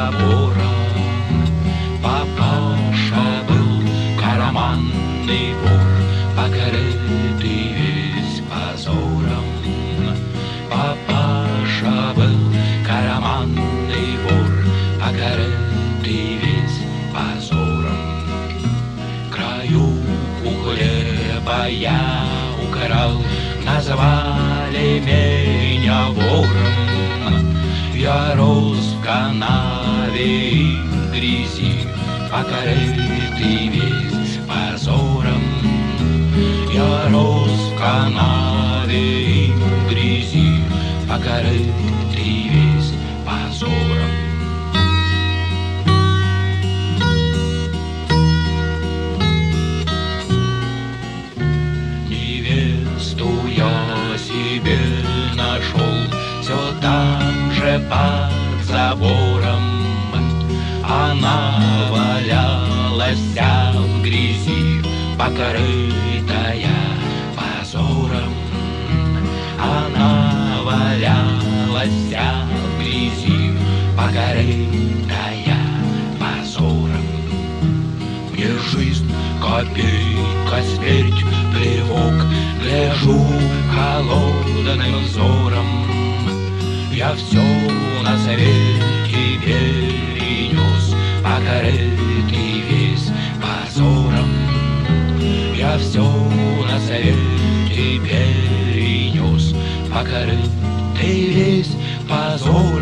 забором. Папаша был карманный вор, покрытый весь позором. Папаша был карманный вор, покрытый весь позором. Краюху хлеба я украл, назвали меня вором. Я рос в канаве и грязи, покрытый весь позором. Я рос в канаве и грязи, покрытый весь позором. Невесту я себе нашел все там же под забором. Она валялась вся в грязи, покрытая позором. Она валялась вся в грязи, покрытая позором. Мне жизнь копейка, смерть плевок, гляжу холодным взором. Я все на свете перенес, покрытый весь позором. Я все на свете перенес, покрытый весь позором.